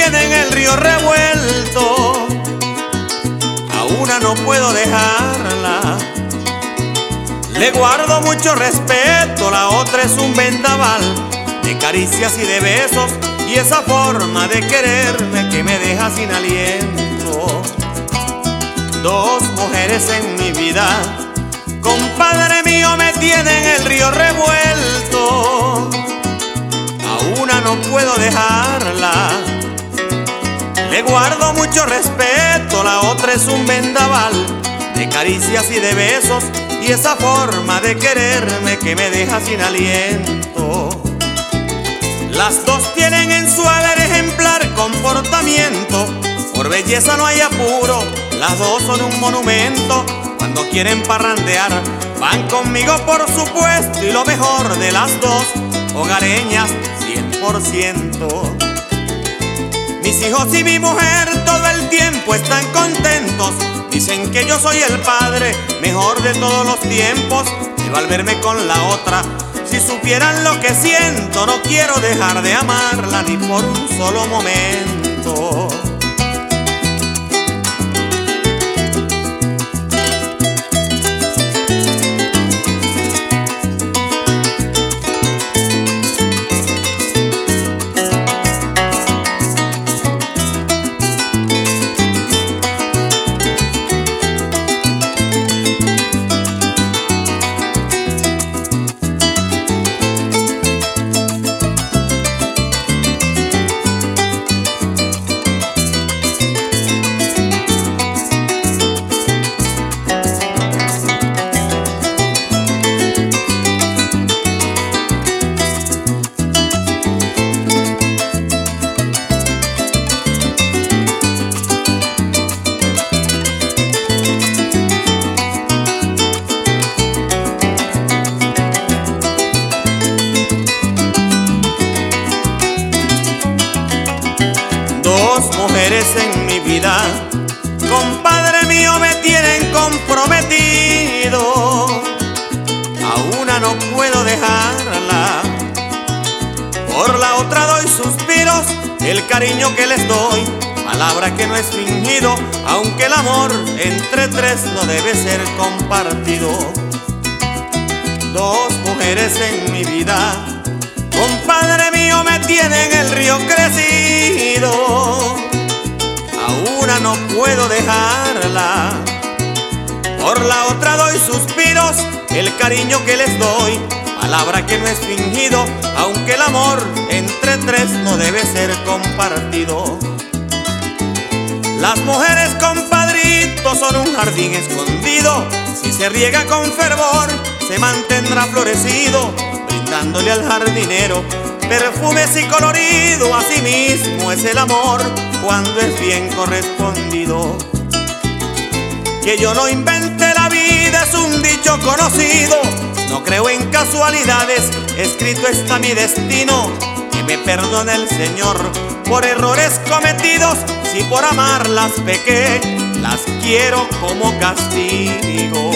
tiene en el río revuelto. A una no puedo dejarla. Le guardo mucho respeto, la otra es un vendaval de caricias y de besos, y esa forma de quererme que me deja sin aliento. Dos mujeres en mi vida, compadre mío, me tienen en el río revuelto. A una no puedo dejarla. Le guardo mucho respeto, la otra es un vendaval de caricias y de besos, y esa forma de quererme que me deja sin aliento. Las dos tienen en su haber ejemplar comportamiento, por belleza no hay apuro, las dos son un monumento. Cuando quieren parrandear, van conmigo por supuesto, y lo mejor de las dos, hogareñas 100%. Mis hijos y mi mujer todo el tiempo están contentos. Dicen que yo soy el padre mejor de todos los tiempos, pero al verme con la otra, si supieran lo que siento, no quiero dejar de amarla ni por un solo momento. Dos mujeres en mi vida, compadre mío, me tienen comprometido. A una no puedo dejarla, por la otra doy suspiros, el cariño que les doy, palabra que no es fingido, aunque el amor entre tres no debe ser compartido. Dos mujeres en mi vida, compadre mío, me tienen el río crecido. A una no puedo dejarla, por la otra doy suspiros, el cariño que les doy, palabra que no es fingido, aunque el amor entre tres no debe ser compartido. Las mujeres, compadritos, son un jardín escondido, si se riega con fervor, se mantendrá florecido, dándole al jardinero perfumes y colorido. Así mismo es el amor cuando es bien correspondido. Que yo no invente la vida es un dicho conocido, no creo en casualidades, escrito está mi destino. Que me perdone el Señor por errores cometidos, si por amarlas pequé, las quiero como castigo.